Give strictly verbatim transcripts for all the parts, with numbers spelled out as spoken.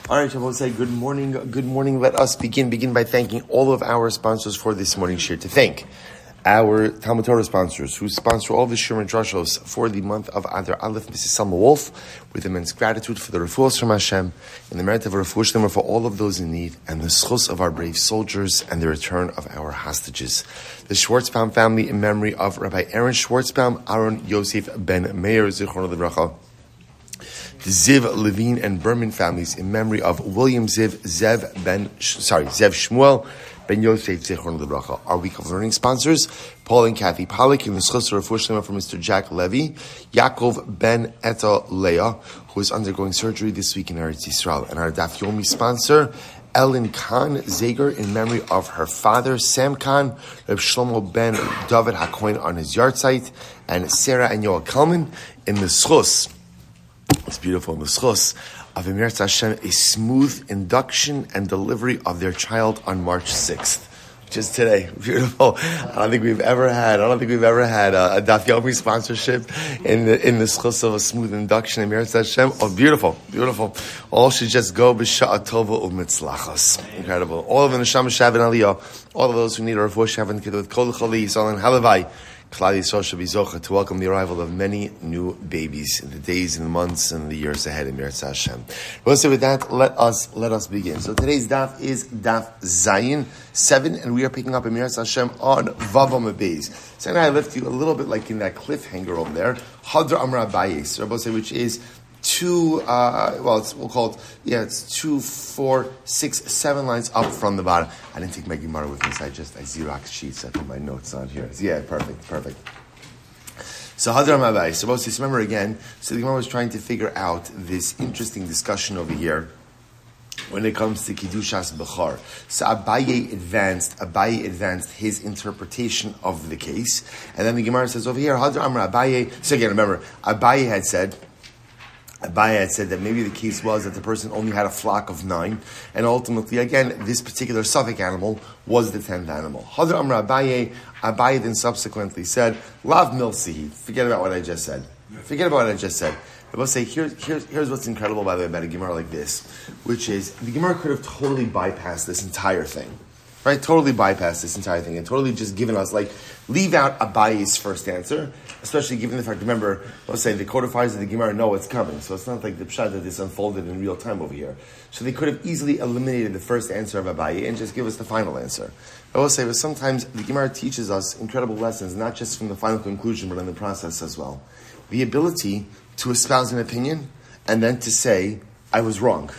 All right, Shabbos say good morning, good morning. Let us begin. Begin by thanking all of our sponsors for this morning's shir. To thank our Talmud Torah sponsors who sponsor all the shir and drashos for the month of Adar Aleph, Missus Selma Wolf, with immense gratitude for the refuahs from Hashem and the merit of a refuah shlema for all of those in need, and the schus of our brave soldiers and the return of our hostages. The Schwartzbaum family in memory of Rabbi Aaron Schwartzbaum, Aaron Yosef Ben Meir, Zichron Livracha. The Ziv, Levine, and Berman families in memory of William Ziv, Zev Ben, sorry, Zev Shmuel Ben Yosef Zichron Livracha. Our week of learning sponsors: Paul and Kathy Pollack, and the schus of refuah shlema for Mister Jack Levy, Yaakov Ben Eta Leah, who is undergoing surgery this week in Eretz Yisrael, and our Daf Yomi sponsor, Ellen Khan Zager, in memory of her father, Sam Khan, Reb Shlomo Ben David HaKohen on his yahrzeit, and Sarah and Yoel Kalman in the schus. It's beautiful in the schus of Emirat Hashem, a smooth induction and delivery of their child on March sixth. Just today. Beautiful. I don't think we've ever had, I don't think we've ever had a, a Daf Yomi sponsorship in the, in the schus of a smooth induction in Emirat Hashem. Oh, beautiful, beautiful. All should just go b'sha'a tova u'mitzlachos. Incredible. All of the neshama shav and aliyah, all of those who need our refuah shav and with kol chali yisrael and halavai. Klal Yisrael should be zocha to welcome the arrival of many new babies in the days and the months and the years ahead in Meretz Hashem. Well, so with that, let us let us begin. So today's daf is daf Zayin seven, and we are picking up in Meretz Hashem on Vavam Abayz. So now I left you a little bit like in that cliffhanger over there, Hadra Amra Abayis, which is two. Uh, well, it's, we'll call it. Yeah, it's two, four, six, seven lines up from the bottom. I didn't take my Gemara with me, so I just I Xerox sheets. I put my notes on here. Yeah, perfect, perfect. So Hadram Abai. So just remember again. So the Gemara was trying to figure out this interesting discussion over here when it comes to Kidushas Bechar. So Abaye advanced, Abaye advanced his interpretation of the case, and then the Gemara says over here, Hadram Abaye. So again, remember, Abaye had said. Abaye had said that maybe the case was that the person only had a flock of nine, and ultimately, again, this particular Suffolk animal was the tenth animal. Hadar Amra Abaye, Abaye then subsequently said, Lav Milsihi, forget about what I just said. Forget about what I just said. I will say, here's, here's, here's what's incredible, by the way, about a Gemara like this, which is, the Gemara could have totally bypassed this entire thing. Right? Totally bypassed this entire thing and totally just given us, like, leave out Abaye's first answer, especially given the fact, remember, let's say the codifiers of the Gemara know what's coming, so it's not like the pshat that this unfolded in real time over here. So they could have easily eliminated the first answer of Abaye and just give us the final answer. I will say, but sometimes the Gemara teaches us incredible lessons, not just from the final conclusion, but in the process as well. The ability to espouse an opinion and then to say, I was wrong,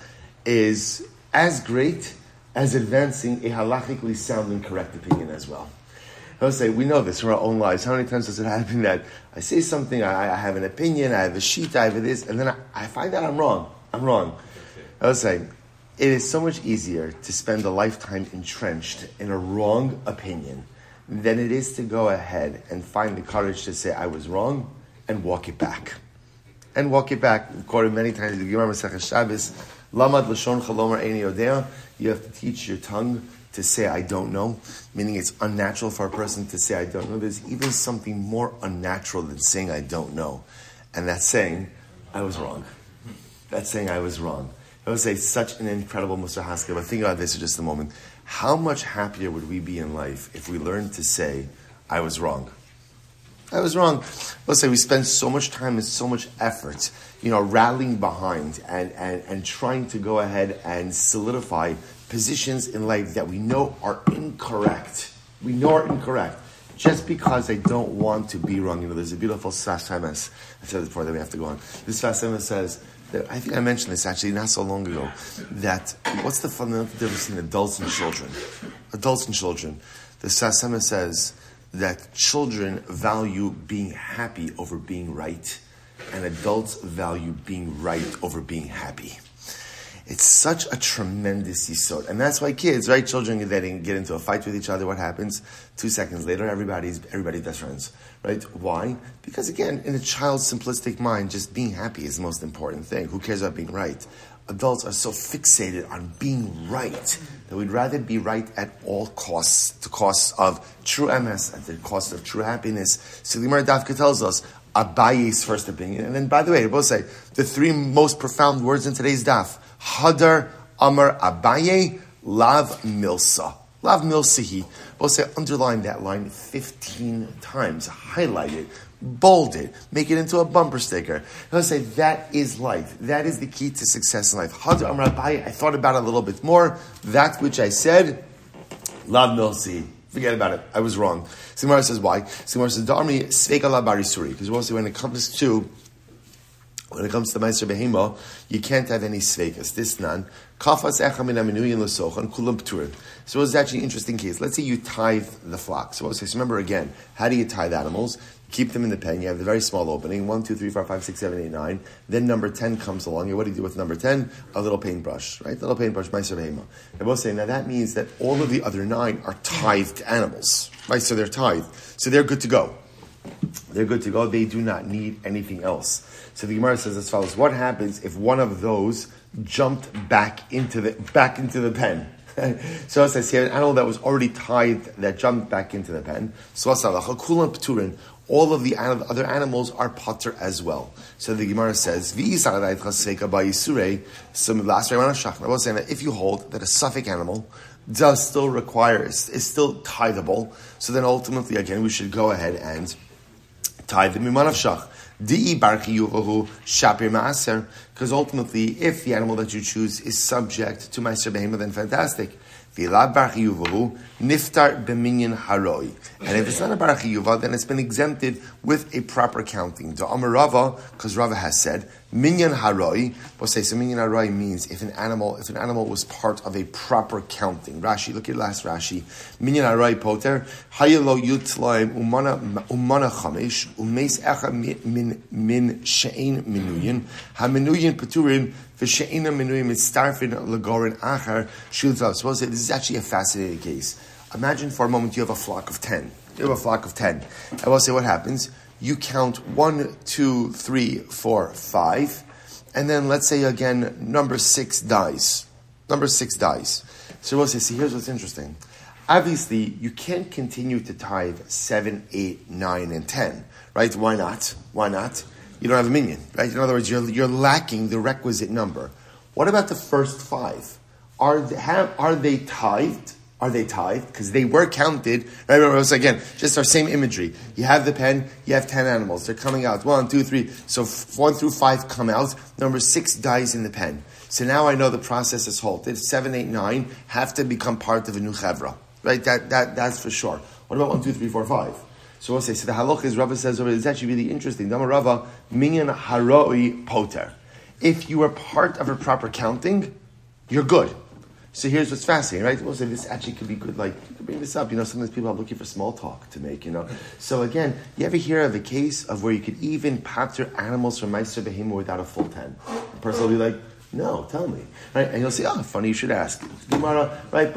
is as great as advancing a halachically sound and correct opinion as well. I would say, we know this from our own lives. How many times does it happen that I say something, I, I have an opinion, I have a sheet, I have this, and then I, I find out I'm wrong. I'm wrong. I would say, it is so much easier to spend a lifetime entrenched in a wrong opinion than it is to go ahead and find the courage to say, I was wrong, and walk it back. And walk it back. We've quoted many times in the Gemara Masechah Shabbos, Lamad Lashon Chalomer Eini Yodea. You have to teach your tongue to say I don't know, meaning it's unnatural for a person to say I don't know. There's even something more unnatural than saying I don't know, and that's saying I was wrong. That's saying I was wrong. I would say such an incredible Musar Haskell, but think about this for just a moment. How much happier would we be in life if we learned to say I was wrong? I was wrong. Let's say we spend so much time and so much effort, you know, rallying behind and, and, and trying to go ahead and solidify positions in life that we know are incorrect. We know are incorrect. Just because I don't want to be wrong. You know, there's a beautiful Sfas Emes. I said this before, then we have to go on. This Sfas Emes says, that, I think I mentioned this actually not so long ago, that what's the fundamental difference between adults and children? Adults and children. The Sfas Emes says that children value being happy over being right, and adults value being right over being happy. It's such a tremendous yisod. And that's why kids, right? Children get into a fight with each other. What happens? Two seconds later, everybody's everybody's best friends, right? Why? Because again, in a child's simplistic mind, just being happy is the most important thing. Who cares about being right? Adults are so fixated on being right that we'd rather be right at all costs, the cost of true M S, at the cost of true happiness. So the Gemara Dafka tells us Abaye's first opinion. And then, by the way, I will say, the three most profound words in today's daf, Hadar Amar Abaye Lav Milsa. Lav Milsahi. We'll say underline that line fifteen times. Highlight it. Bold it. Make it into a bumper sticker. He'll say that is life. That is the key to success in life. Hadar Amar Abaye. I thought about it a little bit more. That which I said, Lav Milsi. Forget about it. I was wrong. Simar says why? Simar says Darmi Sveika La Barisuri. Because we'll say when it comes to When it comes to Meiser Behema, you can't have any sveikas. This nan. Kafas echa min aminuyin l'sochan kulam p'turim. So it's actually an interesting case. Let's say you tithe the flock. So, so remember again, how do you tithe animals? Keep them in the pen. You have the very small opening. One, two, three, four, five, six, seven, eight, nine. Then number ten comes along. What do you do with number ten? A little paintbrush, right? A little paintbrush, Meiser Behema. I will say, now that means that all of the other nine are tithed animals, right? So they're tithed. So they're good to go. They're good to go. They do not need anything else. So the Gemara says as follows: what happens if one of those jumped back into the back into the pen? So it says here, an animal that was already tithed that jumped back into the pen. So all of the other animals are potter as well. So the Gemara says, I was saying that if you hold that a suffix animal does still require is, is still tithable, so then ultimately again we should go ahead and tithe the miman of shach. Because ultimately, if the animal that you choose is subject to Meiser Behema, then fantastic. Niftar b'minyan haroi. And if it's not a bar chiyuva, then it's been exempted with a proper counting. The Amar Rava, because Rava has said, minyan haroi. We'll say, so minyan haroi means if an animal, if an animal was part of a proper counting. Rashi, look at last Rashi. Minyan haroi poter, hayelo yutlaim umana umana chamish, umeis echa min min she'in minuyin, ha minuyin peturin, v'she'ina minuyin mitzarfin legorin achar shilzav. So we'll say, this is actually a fascinating case. Imagine for a moment you have a flock of ten. You have a flock of ten. I will say what happens. You count one, two, three, four, five, and then let's say again number six dies. Number six dies. So we'll say, see, here's what's interesting. Obviously, you can't continue to tithe seven, eight, nine, and ten, right? Why not? Why not? You don't have a minion, right? In other words, you're you're lacking the requisite number. What about the first five? Are they, have, are they tithed? Are they tithed? Because they were counted. Right? Remember, so again, just our same imagery. You have the pen, you have ten animals. They're coming out. One, two, three. So one through five come out. Number six dies in the pen. So now I know the process is halted. Seven, eight, nine have to become part of a new chevra. Right? That, that, that's for sure. What about one, two, three, four, five? So we'll say, so the halach is, Rava says over, it's actually really interesting. Dama Rava, minyan haroi poter. If you are part of a proper counting, you're good. So here's what's fascinating, right? We'll say this actually could be good, like, you could bring this up, you know, sometimes people are looking for small talk to make, you know. So again, you ever hear of a case of where you could even pater animals from Meiser Behema without a full ten? The person will be like, no, tell me. Right? And you'll say, oh, funny, you should ask. Gemara, right?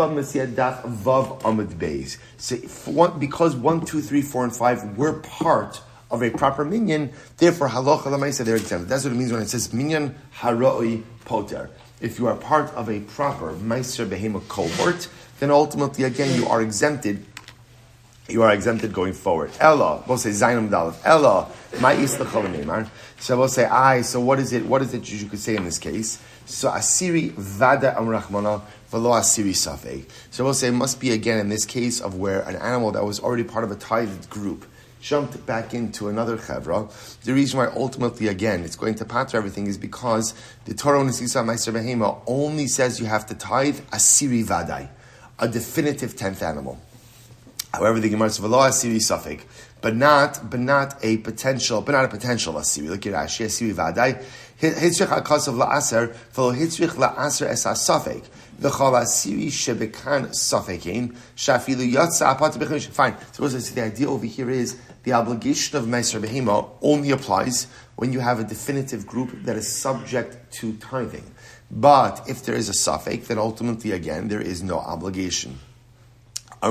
Vav Amud Beis. So one, because one, two, three, four, and five were part of a proper minyan, therefore, halacha l'maisa, they're exempted. That's what it means when it says minyan haroi poter. If you are part of a proper Meiser Behema cohort, then ultimately, again, you are exempted. You are exempted going forward. Ella, we'll say Zainam Dalef. Ella, ma'is l'chol. So we'll say, I. So what is it? What is it you could say in this case? So asiri vada amrachmana v'lo asiri safei. So we'll say it must be again in this case of where an animal that was already part of a tithed group jumped back into another chevra. The reason why ultimately, again, it's going to pater everything is because the Torah on Nisisa Meiser Behema only says you have to tithe asiri vadai, a definitive tenth animal. However, the Gemara says v'lo asiri safek, but not, but not a potential, but not a potential asiri. Look at Rashi, asiri vadai. Hitzrich akasav la'aser, v'lo hitzrich la'aser es asafek. V'chol asiri shebekan safekin, shafilu yatsa apat b'chemish. Fine. So the idea over here is the obligation of Meiser Behema only applies when you have a definitive group that is subject to tithing. But if there is a suffix, then ultimately, again, there is no obligation. My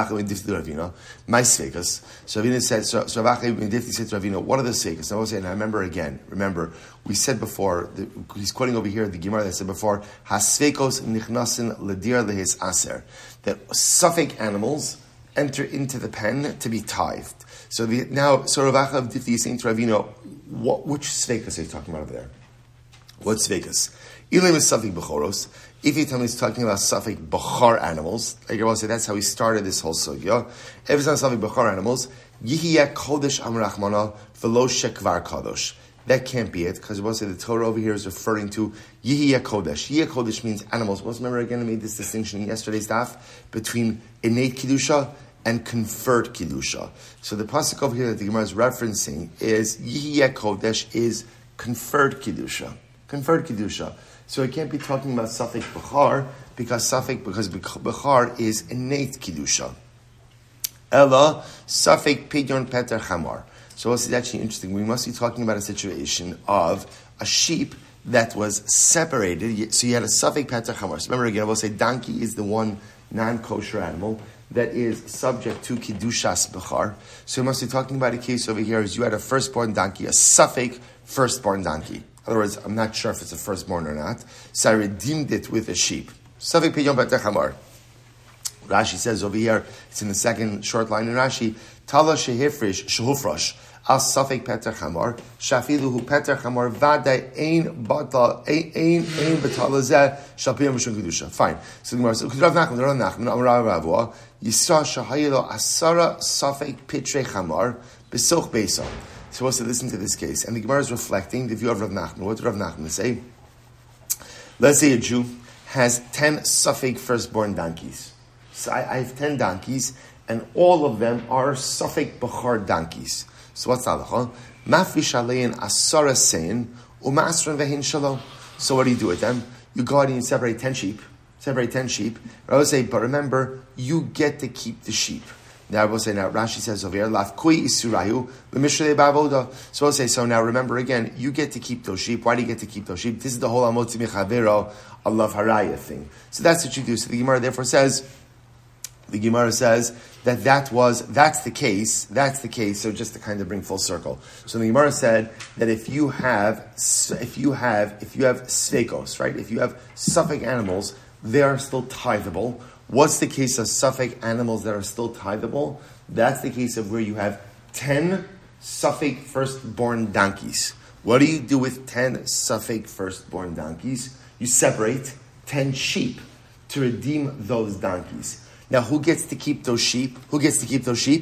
sveikas. So Ravina said, so Ravacha said to Ravina, what are the sveikas? I was saying, I remember again, remember, we said before, the, he's quoting over here the Gemara that said before, Hasveikos nichnasin ledir lehes aser, that suffix animals enter into the pen to be tithed. So the, now, so Ravacha of Difti is saying to Ravina, what, which sveikas are you talking about over there? What sveikas? Ilim is Safik Bechoros. If you tell me he's talking about Safik Bechar animals, like I will say, that's how he started this whole sugya. If it's not Safik Bechar animals, Yihiyah Kodesh Amrachmana Velo Shekvar Kadosh. That can't be it, because we'll say the Torah over here is referring to Yihiyah Kodesh. Yihiyah Kodesh means animals. Let's remember again, I made this distinction in yesterday's daf between innate Kedusha and conferred Kedusha. So the pasuk over here that the Gemara is referencing is Yihiyah Kodesh is conferred Kedusha. Conferred Kedusha. So it can't be talking about Safik Bechar, because Safik, because Bechar is innate Kedusha. Ella, Safik Pidyon Peter Chamar. So it's actually interesting. We must be talking about a situation of a sheep that was separated. So you had a Safik Peter Chamar. So remember again, I will say donkey is the one non-kosher animal that is subject to Kedushas Bechar. So we must be talking about a case over here is you had a firstborn donkey, a Safik firstborn donkey. In other words, I'm not sure if it's a firstborn or not. So I redeemed it with a sheep. Safik Pidyon Peter Chamar. Rashi says over here, it's in the second short line in Rashi, Tala Shehifrish Shehufrash Al Safik Peter Chamar Shafiluhu Peter Chamar Vada Ein Bata Ein Ein Batalazeh Shapiyam Mishun Kedusha. Fine. So the Gemara says, Rav Nachman, Rav Nachman, Amar Ravua, Yisra Shahayilo Asara Safik Pitre Chamar Besoch Beisa. So also listen to this case, and the Gemara is reflecting the view of Rav Nachman. What did Rav Nachman say? Let's say a Jew has ten Safik firstborn donkeys. So I, I have ten donkeys, and all of them are Safik Bechar donkeys. So what's the halacha? Mafrish alein asara sein umasran vehin shalom. So what do you do with them? You go out and you separate ten sheep. Separate ten sheep. I would say, but remember, you get to keep the sheep. Now I will say, now Rashi says over here, Lafkui isurayu b'mishrei ba'avoda. So I'll say, so now remember again, you get to keep those sheep. Why do you get to keep those sheep? This is the whole amotzi mechavero alav haraya thing. So that's what you do. So the Gemara therefore says, the Gemara says that that was, that's the case, that's the case, so just to kind of bring full circle. So the Gemara said that if you have, if you have, if you have sveikos, right, if you have Safek animals, they are still tithable. What's the case of Safek animals that are still tithable? That's the case of where you have ten Safek firstborn donkeys. What do you do with ten Safek firstborn donkeys? You separate ten sheep to redeem those donkeys. Now, who gets to keep those sheep? Who gets to keep those sheep?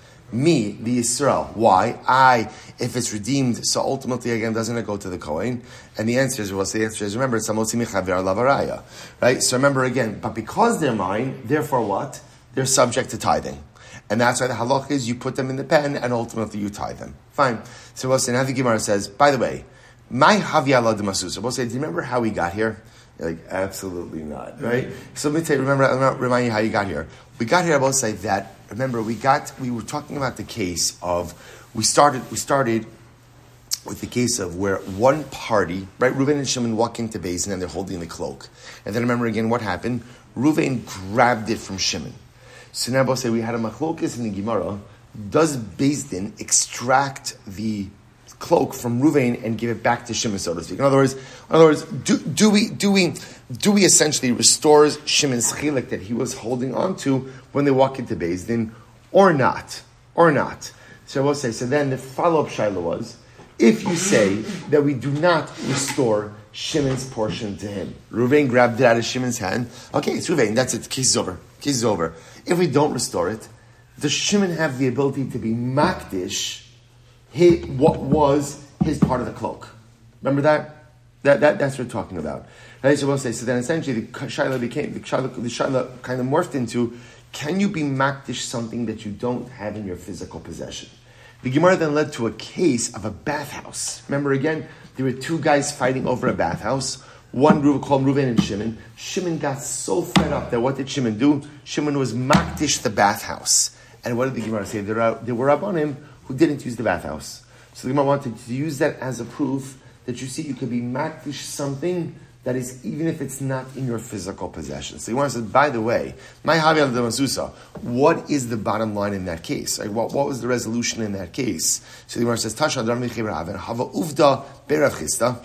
Me, the Yisrael. Why? I, if it's redeemed, so ultimately, again, doesn't it go to the Kohen? And the answer is, well, the answer is, remember, it's Amotzi Mechaver Lavaraya. Right? So remember again, but because they're mine, therefore what? They're subject to tithing. And that's why the halach is you put them in the pen and ultimately you tithe them. Fine. So we'll say, now the Gemara says, by the way, my Havyala de Masusa. We'll say, do you remember how we got here? You're like, absolutely not, right? So let me tell you, remember, I'll remind you how you got here. We got here, I will say that, remember, we got, we were talking about the case of, we started, we started with the case of where one party, right, Reuven and Shimon walk into Beis Din and they're holding the cloak. And then remember again what happened? Reuven grabbed it from Shimon. So now I will say we had a machlokes in the Gemara. Does Beis Din extract the cloak from Reuven and give it back to Shimon, so to speak? In other words, in other words, do, do we do we do we essentially restore Shimon's chilik that he was holding on to when they walk into Beis Din, or not, or not? So I will say. So then the follow-up shaila was, if you say that we do not restore Shimon's portion to him, Reuven grabbed it out of Shimon's hand. Okay, it's Reuven. That's it. The case is over. The case is over. If we don't restore it, does Shimon have the ability to be makdish His, what was his part of the cloak? Remember that? That, that that's what we're talking about. Right? So we'll say, so then essentially the shaila became, the shaila, the shaila kind of morphed into, can you be makdish something that you don't have in your physical possession? The Gemara then led to a case of a bathhouse. Remember again, there were two guys fighting over a bathhouse. One called Reuven and Shimon. Shimon got so fed up that what did Shimon do? Shimon was makdish the bathhouse. And what did the Gemara say? There, are, there were upon him who didn't use the bathhouse. So the Gemara wanted to use that as a proof that you see you could be makdish something that is, even if it's not in your physical possession. So the Gemara said, by the way, my Havi de Masusa, what is the bottom line in that case? Like, what, what was the resolution in that case? So the Gemara says, Tasha Dar Michi Raven, Hava Uvda Berav Chista,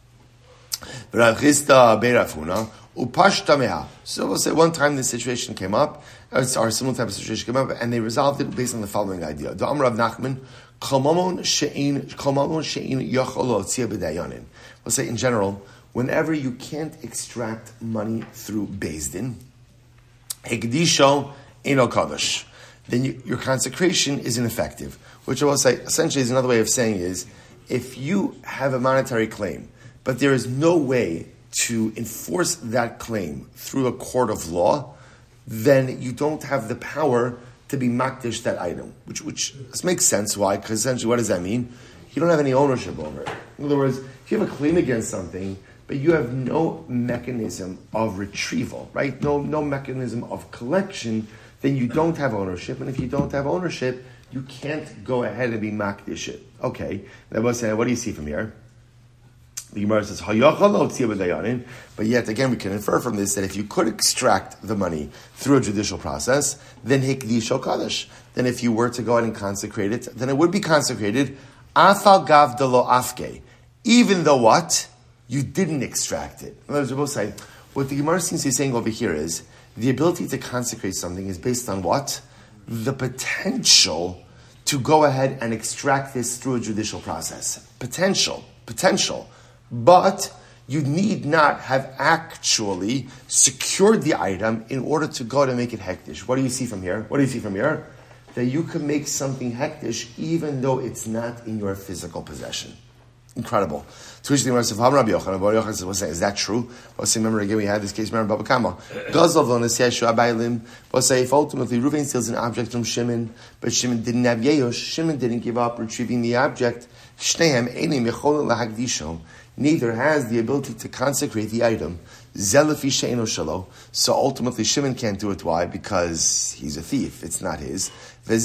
Berav Chista Berav Huna, Upashta Meha. So we'll say one time this situation came up, or a similar type of situation came up, and they resolved it based on the following idea. The Amr of Nachman, We'll say in general, whenever you can't extract money through Beis Din, Hekdisho Eino Kadosh, then you, your consecration is ineffective. Which I will say, essentially is another way of saying is, if you have a monetary claim, but there is no way to enforce that claim through a court of law, then you don't have the power to be makdish that item. Which which makes sense. Why? Because essentially what does that mean? You don't have any ownership over it. In other words, if you have a claim against something, but you have no mechanism of retrieval, right? No, no mechanism of collection, then you don't have ownership. And if you don't have ownership, you can't go ahead and be makdish it. Okay. That was saying, what do you see from here? The Gemara says, but yet again we can infer from this that if you could extract the money through a judicial process, then hikdisho kadosh. Then if you were to go ahead and consecrate it, then it would be consecrated afal gav de lo afke. Even though what? You didn't extract it. In other words, we'll say, what the Gemara seems to be saying over here is, the ability to consecrate something is based on what? The potential to go ahead and extract this through a judicial process. Potential. Potential. But you need not have actually secured the item in order to go to make it hektish. What do you see from here? What do you see from here? That you can make something hektish even though it's not in your physical possession. Incredible. Is that true? Remember again, we had this case, remember Baba Kama. We'll say if ultimately Reuven steals an object from Shimon, but Shimon didn't have Yehosh, Shimon didn't give up retrieving the object, neither has the ability to consecrate the item. So ultimately Shimon can't do it. Why? Because he's a thief. It's not his. And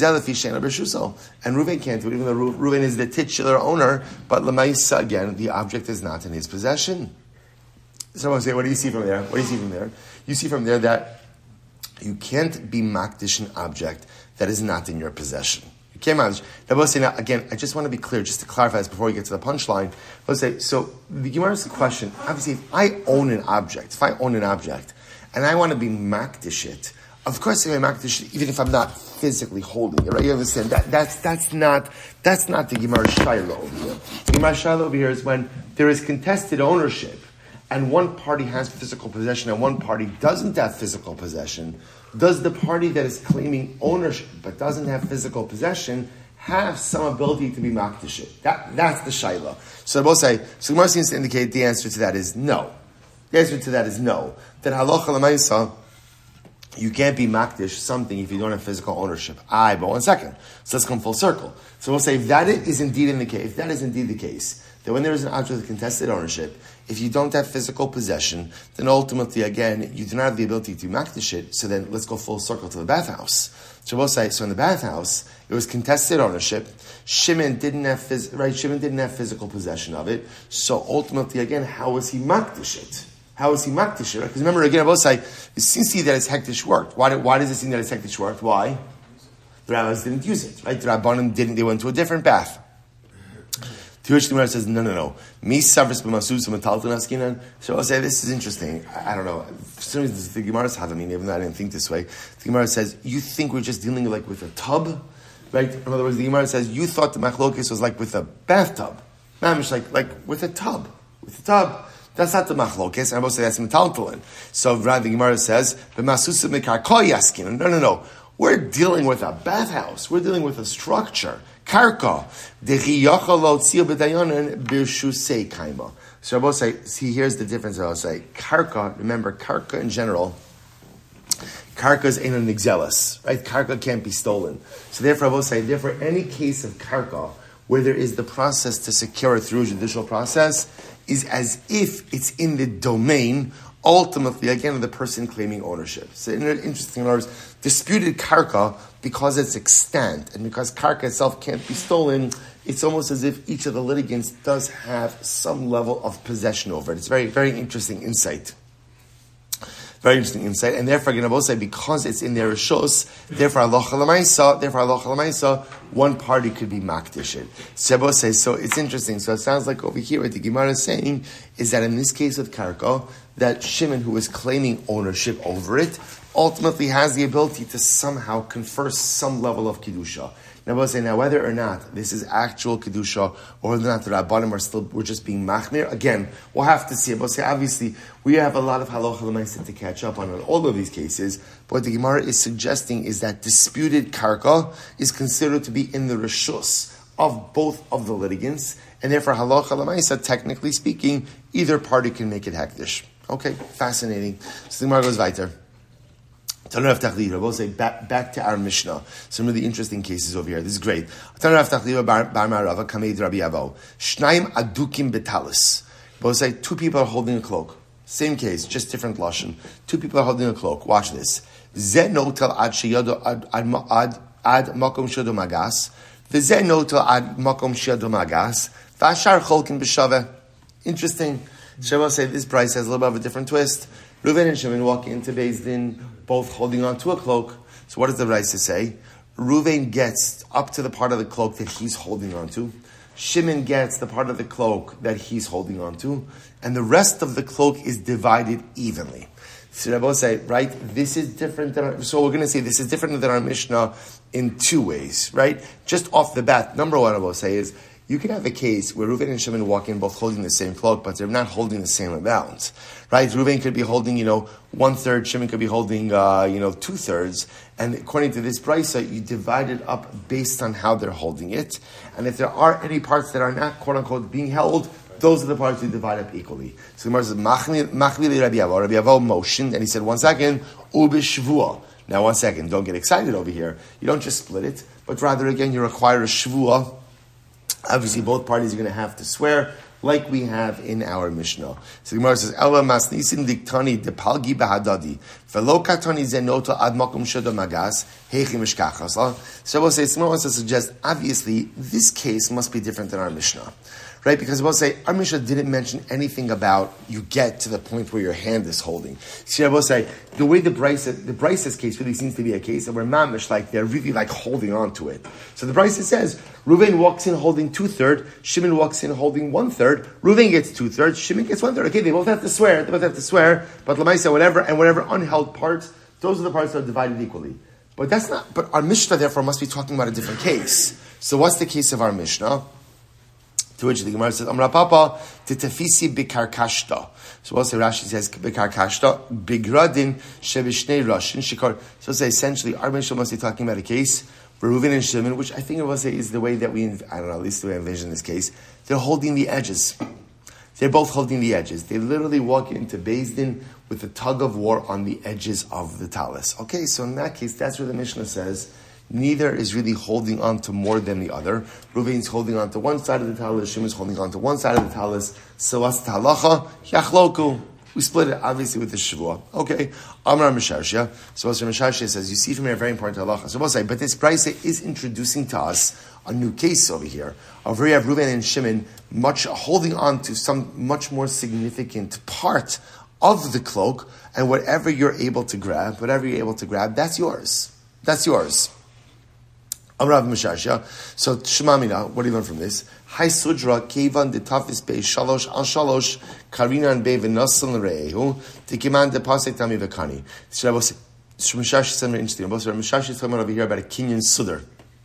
Reuven can't do it, even though Reuven is the titular owner, but Lamaisa, again, the object is not in his possession. Someone say, what do you see from there? What do you see from there? You see from there that you can't be makdish an object that is not in your possession. You can't makdish. Now, we'll say, now, again, I just want to be clear, just to clarify this before we get to the punchline. We'll say, so the Gemara asks the question, obviously, if I own an object, if I own an object, and I want to be makdish it, of course, I'm makdish it, even if I'm not physically holding it, right? You understand? That, that's, that's not, that's not the Gemara Shiloh over here. The Gemara Shiloh over here is when there is contested ownership, and one party has physical possession and one party doesn't have physical possession. Does the party that is claiming ownership but doesn't have physical possession have some ability to be makdish it? That, that's the Shiloh. So both say, so Gemara seems to indicate the answer to that is no. The answer to that is no. That halacha l'maisa, you can't be makdish something if you don't have physical ownership. Aye, but one second. So let's come full circle. So we'll say if that is indeed in the case, if that is indeed the case, that when there is an object of contested ownership, if you don't have physical possession, then ultimately, again, you do not have the ability to makdish it. So then let's go full circle to the bathhouse. So we'll say, so in the bathhouse, it was contested ownership. Shimon didn't have phys- right. Shimon didn't have physical possession of it. So ultimately, again, how was he makdish it? How is he makdish it? Because remember, again, I will say, it seems to see that his hektish worked. Why, why does it seem that his hektish worked? Why? The rabbis didn't use it, right? The rabbanim didn't. They went to a different bath. To which the Gemara says, no, no, no. Me suffers b'masus metalton askinan. So I'll say, this is interesting. I, I don't know. For some reason, the Gemara's have, I mean, even though I didn't think this way. The Gemara says, you think we're just dealing like with a tub? Right? In other words, the Gemara says, you thought the machlokes was like with a bathtub. Mamish, like, like with a tub. With a tub. That's not the machlokes. I will say that's metalton. So rather, the Gemara says, b'masus mekarkoy askinan. No, no, no. We're dealing with a bathhouse. We're dealing with a structure. Karka. So I will say, see, here's the difference. I'll say, karka, remember, karka in general, karka is in an exelis, right? Karka can't be stolen. So therefore, I will say, therefore, any case of karka, where there is the process to secure it through a judicial process, is as if it's in the domain, ultimately, again, of the person claiming ownership. So interesting, in other words, disputed karka, because it's extant, and because karka itself can't be stolen, it's almost as if each of the litigants does have some level of possession over it. It's very, very interesting insight. Very interesting insight. And therefore, again, I will say, because it's in their rishos, therefore, halacha l'maisa, therefore, halacha l'maisa, one party could be makdish it. So I will say, so it's interesting. So it sounds like over here, what the Gemara is saying is that in this case of karka, that Shimon, who is claiming ownership over it, ultimately has the ability to somehow confer some level of kedusha. And I will say now whether or not this is actual kedusha or whether or not the rabbanim are still we're just being machmir. Again, we'll have to see. I will say obviously we have a lot of halacha l'maaseh to catch up on in all of these cases. But what the Gemara is suggesting is that disputed karka is considered to be in the reshus of both of the litigants, and therefore halacha l'maaseh, technically speaking, either party can make it hektish. Okay, fascinating. So the Gemara goes weiter. We'll say back, back to our Mishnah. Some really interesting cases over here. This is great. Shnaim adukim betalis. We'll say two people are holding a cloak. Same case, just different lashon. Two people are holding a cloak. Watch this. Ze notel ad sheyado ad ad makom shado magas. The ze notel ad makom shado magas. Vashar cholkin b'shaveh. Interesting. Sheva say this price has a little bit of a different twist. Reuven and Shimon walk into Beis Din, both holding on to a cloak. So what does the Raisa say? Reuven gets up to the part of the cloak that he's holding on to. Shimon gets the part of the cloak that he's holding on to. And the rest of the cloak is divided evenly. So Rabbi say, right, this is different than our, so we're going to say this is different than our Mishnah in two ways, right? Just off the bat, number one I will say is, you can have a case where Reuven and Shimon walk in both holding the same cloak, but they're not holding the same amount, right? Reuven could be holding, you know, one third. Shimon could be holding, uh, you know, two thirds. And according to this brisa, you divide it up based on how they're holding it. And if there are any parts that are not quote unquote being held, those are the parts you divide up equally. So the Gemara says, "Machli Rabbi Avo." Rabbi Avo motioned, and he said, "One second, ubishvua." Now, one second, don't get excited over here. You don't just split it, but rather again, you require a shvua. Obviously, both parties are going to have to swear, like we have in our Mishnah. So the Gemara says, "Ela masnisin diktani depalgi bahadadi velo katani zenoto ad makom shado magas heichim mishkachas." So we'll say, someone wants to suggest, obviously, this case must be different than our Mishnah. Right, because we'll say, our Mishnah didn't mention anything about you get to the point where your hand is holding. See, I will say, the way the Brisa, the Brisa's case really seems to be a case where mamish, like, they're really like holding on to it. So the Brisa says, Reuven walks in holding two-thirds, Shimon walks in holding one-third, Reuven gets two-thirds, Shimon gets one-third. Okay, they both have to swear, they both have to swear, but Lamaisa, whatever, and whatever unheld parts, those are the parts that are divided equally. But that's not, but our Mishnah, therefore, must be talking about a different case. So what's the case of our Mishnah? To which the Gemara says, Amra Papa, Titafisi Bikarkashta. So also Rashi says, Bikarkashta, Bigradin, Shevishne Rashin, Shikar. So say essentially, our Mishnah must be talking about a case, Reuven and Shimon, which I think it will say is the way that we, I don't know, at least the way I envision this case. They're holding the edges. They're both holding the edges. They literally walk into Beis Din with a tug of war on the edges of the talis. Okay, so in that case, that's where the Mishnah says, neither is really holding on to more than the other. Reuven's holding on to one side of the talis, Shimon's holding on to one side of the talis. So what's the halacha? Yachloku. We split it, obviously, with the Shavua. Okay. Amar Misharshia. So Mr. Misharshia says, you see from here a very important halacha. So we'll say, but this Brisa is introducing to us a new case over here. Over here, we have Reuven and Shimon much holding on to some much more significant part of the cloak, and whatever you're able to grab, whatever you're able to grab, that's yours. That's yours. Amrav Misharshia. So Shemamina, what do you learn from this? Hai Sudra Kevan de Tafis Be Shalosh Al Shalosh Karina and Be Venasan Rehu Tikiman de Pasek Tami Vekani. So Misharshia is something interesting. Misharshia is talking over here about a Kinyan Sudr.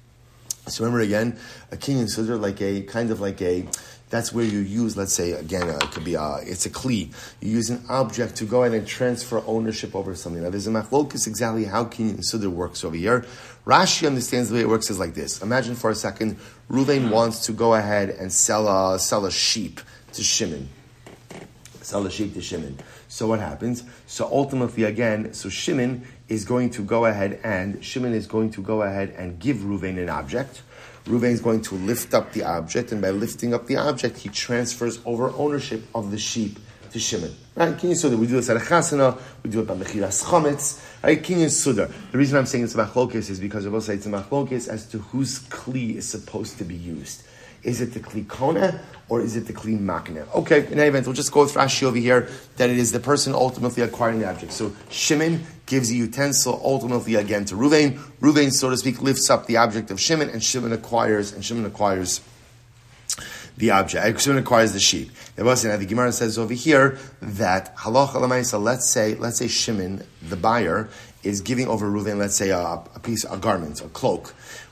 So remember again, a Kinyan Sudr, like a kind of like a. That's where you use, let's say, again, uh, it could be, a, it's a kli. You use an object to go ahead and transfer ownership over something. Now, there's a machlokus exactly how Kinyan Sudr works over here. Rashi understands the way it works is like this. Imagine for a second, Reuven wants to go ahead and sell a, sell a sheep to Shimon. Sell a sheep to Shimon. So what happens? So ultimately, again, so Shimon is going to go ahead and, Shimon is going to go ahead and give Reuven an object. Reuven is going to lift up the object, and by lifting up the object, he transfers over ownership of the sheep to Shimon. Right? Kinyan Sudr. We do this at a chasana. We do it by mechiras chametz. Right? Kinyan Sudr. The reason I'm saying it's a machlokes is because I will say it's a machlokes as to whose kli is supposed to be used. Is it the kli kona or is it the kli makne? Okay, in any event, we'll just go with Rashi over here that it is the person ultimately acquiring the object. So Shimon gives a utensil ultimately again to Reuven. Reuven, so to speak, lifts up the object of Shimon, and Shimon acquires, and Shimon acquires the object. Shimon acquires the sheep. Now the Gemara says over here that halacha l'maisa. Let's say, let's say Shimon, the buyer, is giving over Reuven, let's say a, a piece, a garment, a cloak.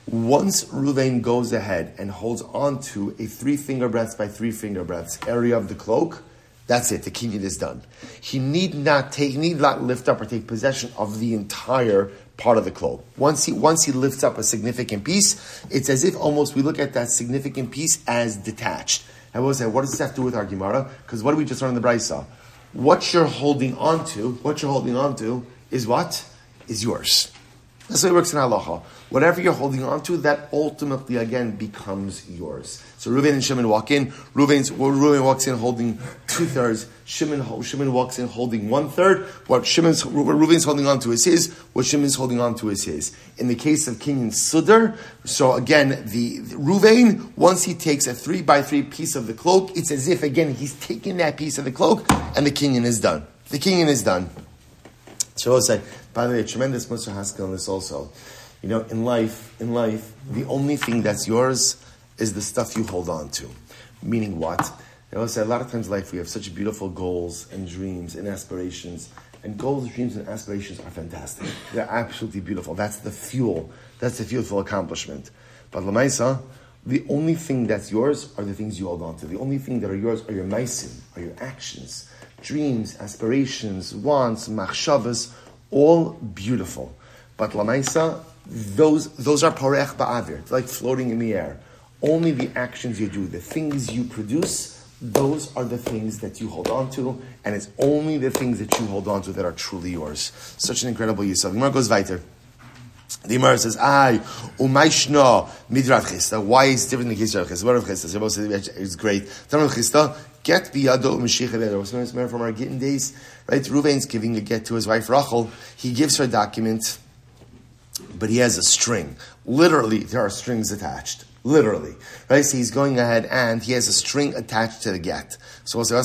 Once Ruvain goes ahead and holds on to a three finger breaths by three finger breaths area of the cloak, that's it. The kinyan is done. He need not take, he need not lift up or take possession of the entire part of the cloak. Once he once he lifts up a significant piece, it's as if almost we look at that significant piece as detached. I will say, what does this have to do with our Gemara? Because what did we just learn in the Brisa? What you're holding on to, what you're holding on to is what? Is yours. That's the way it works in halacha. Whatever you're holding on to, that ultimately, again, becomes yours. So Reuven and Shimon walk in. Reuven's, Reuven walks in holding two-thirds. Shimon, Shimon walks in holding one-third. What Shimon's, what Reuven's holding on to is his. What Shimon's holding on to is his. In the case of Kinyan Sudar, so again, the, the Reuven, once he takes a three-by-three piece of the cloak, it's as if, again, he's taking that piece of the cloak, and the Kinyan is done. The Kinyan is done. So I'll say, by the way, a tremendous Musar Haskell on this also. You know, in life, in life, the only thing that's yours is the stuff you hold on to. Meaning what? I will say, a lot of times in life we have such beautiful goals and dreams and aspirations. And goals, dreams, and aspirations are fantastic. They're absolutely beautiful. That's the fuel. That's the fuel for accomplishment. But Lamaisa, the only thing that's yours are the things you hold on to. The only thing that are yours are your maisim, are your actions. Dreams, aspirations, wants, machshavas, all beautiful. But Lamaisa, those those are parech ba'avir. It's like floating in the air. Only the actions you do, the things you produce, those are the things that you hold on to, and it's only the things that you hold on to that are truly yours. Such an incredible yisod. The Gemara goes weiter. The Gemara says, "Ay, umayshno midrav chista." Why is it different than the case of chista? What of chista? It's great. Tamar chista. Get biyado u'mashiach. From our Gittin days, right? Reuven's giving a get to his wife Rachel. He gives her a document, but he has a string. Literally, there are strings attached. Literally, right? So he's going ahead and he has a string attached to the get. So we'll say,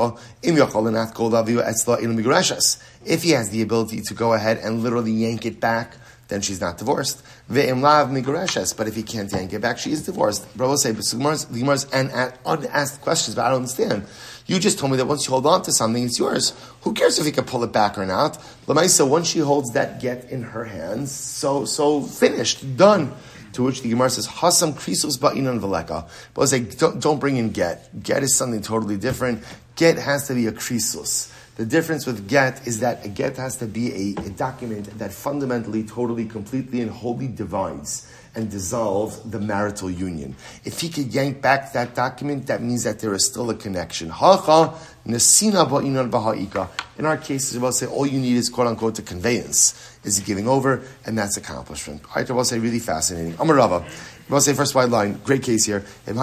if he has the ability to go ahead and literally yank it back, then she's not divorced. But if he can't yank it back, she is divorced. But we'll say, the Gemara's and unasked questions, but I don't understand. You just told me that once you hold on to something, it's yours. Who cares if he can pull it back or not? So once she holds that get in her hands, so so finished, done. To which the Gemara says, "Hasam krisos ba'inan veleka." But I say, don't, don't bring in get. Get is something totally different. Get has to be a krisos. The difference with get is that a get has to be a, a document that fundamentally, totally, completely, and wholly divides and dissolves the marital union. If he could yank back that document, that means that there is still a connection. Hacha nesina ba'inan baha'ika. In our cases, we'll say all you need is quote unquote a conveyance. Is he giving over, and that's accomplishment. I will say really fascinating. Amar Rava. We'll say first wide line, great case here. If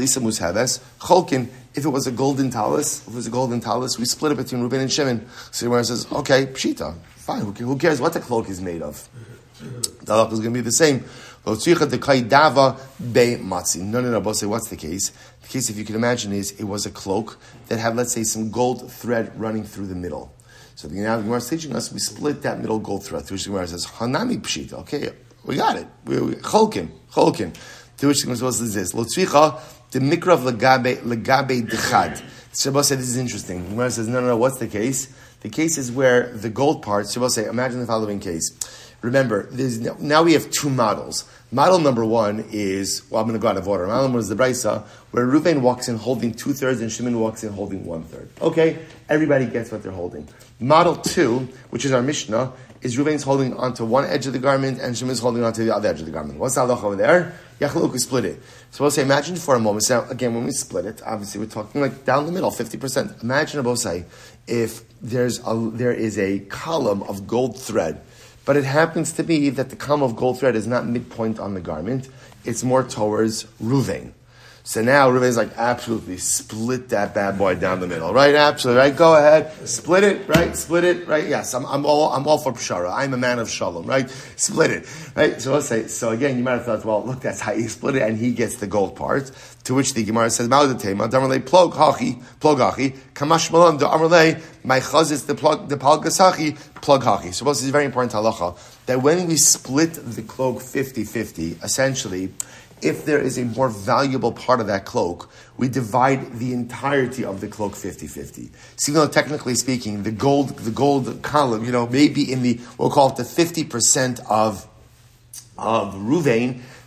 it was a golden talus, if it was a golden talus, we split it between Reuben and Shimon. So the Gemara says, okay, pshita, fine. Who cares what the cloak is made of? The halakha is going to be the same. No, no, no. Both say, what's the case? The case, if you can imagine, is it was a cloak that had, let's say, some gold thread running through the middle. So the Gemara is teaching us, we split that middle gold thread. To which the Gemara says, Hanami pshita. Okay, we got it. We, we, cholkin, cholkin. To which the Gemara says this. Lotzvicha, the mikra of legabe, legabe dechad. Shabbos said, this is interesting. The Gemara says, no, no, no, what's the case? The case is where the gold part, Shabbos say, imagine the following case. Remember, there's, now we have two models. Model number one is, well, I'm going to go out of order. Model number one is the Brisa, where Reuven walks in holding two-thirds and Shimon walks in holding one-third. Okay, everybody gets what they're holding. Model two, which is our Mishnah, is Reuven's holding onto one edge of the garment and Shimon's holding onto the other edge of the garment. What's the halacha over there? Yachaluk, we split it. So we'll say, imagine for a moment, so again, when we split it, obviously we're talking like down the middle, fifty percent. Imagine, Abosai, if there's a, there is a column of gold thread, but it happens to be that the column of gold thread is not midpoint on the garment, it's more towards Reuven. So now Reuven's like, absolutely, split that bad boy down the middle, right? Absolutely, right? Go ahead, split it, right? Split it, right? Yes, I'm, I'm all, I'm all for pshara. I'm a man of shalom, right? Split it, right? So let's say, so again, you might have thought, well, look, that's how you split it, and he gets the gold part. To which the Gemara says, "Ma'odatema, damarle plog hachi, plog hachi, kamash malam da amarle, my chazis the plug the palgasachi, plug hachi." So this is a very important halacha that when we split the cloak fifty-fifty, essentially, if there is a more valuable part of that cloak, we divide the entirety of the cloak fifty-fifty. So even though technically speaking, the gold, the gold column, you know, maybe in the, we'll call it the fifty percent of, of Reuven,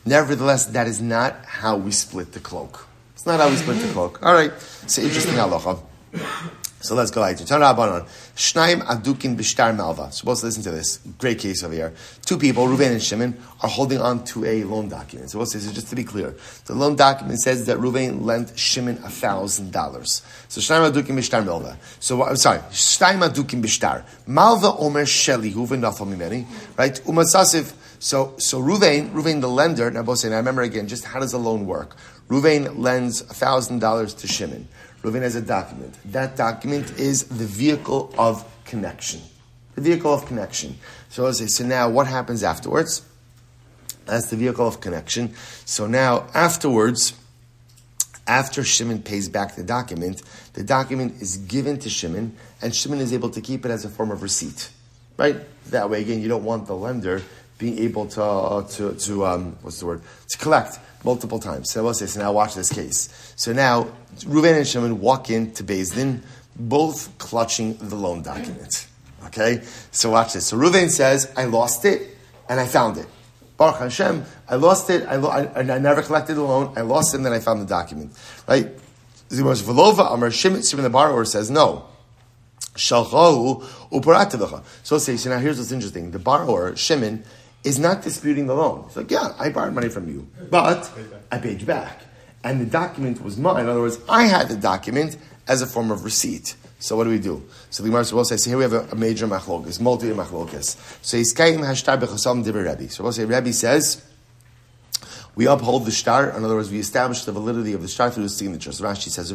Nevertheless, that is not how we split the cloak. It's not how we split the cloak. All right, it's an interesting halacha. So let's go like to Rabbanon. Shnaim adukin b'shtar malva. So let's listen to this. Great case over here. Two people, Reuven and Shimon, are holding on to a loan document. So we'll say, so just to be clear, the loan document says that Reuven lent Shimon a thousand dollars. So Shnaim adukin b'shtar malva. So I'm sorry, Shnaim adukin b'shtar malva omer sheli Reuven nafal mimeni. Right? Umasasif. So so Reuven, Reuven the lender. Now both saying, I remember again, just how does the loan work? Reuven lends a thousand dollars to Shimon. Reuven has a document. That document is the vehicle of connection. The vehicle of connection. So let's say, so now what happens afterwards? That's the vehicle of connection. So now afterwards, after Shimon pays back the document, the document is given to Shimon, and Shimon is able to keep it as a form of receipt. Right? That way, again, you don't want the lender being able to, uh, to, to um, what's the word? To collect multiple times. So we'll say, so now watch this case. So now, Reuven and Shimon walk into Beis Din, both clutching the loan document. Okay? So watch this. So Reuven says, I lost it, and I found it. Baruch Hashem, I lost it, I, lo- I, I never collected the loan, I lost it, and then I found the document. Right? Velova Amar Shimon, Shimon the borrower says, no. Shalchahu uparatavecha. So say, so now here's what's interesting. The borrower, Shimon, is not disputing the loan. He's like, yeah, I borrowed money from you, but I paid you back. And the document was mine. In other words, I had the document as a form of receipt. So what do we do? So the Gemara will say, so here we have a, a major machlokas, multi machlokas. So Yiskayim hashtar b'chasam diber Rebbe. So we'll say, Rebbe says, we uphold the shtar. In other words, we establish the validity of the shtar through the signatures. Rashi says,